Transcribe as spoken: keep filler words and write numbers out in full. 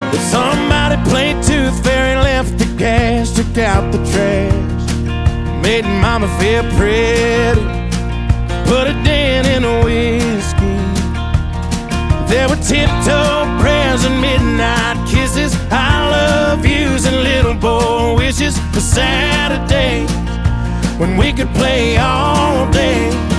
Somebody played Tooth Fairy, left the gas, took out the trash, made mama feel pretty, put a dent in a whiskey. There were tiptoe prayers and midnight kisses, I love yous and little boy wishes for Saturdays when we could play all day.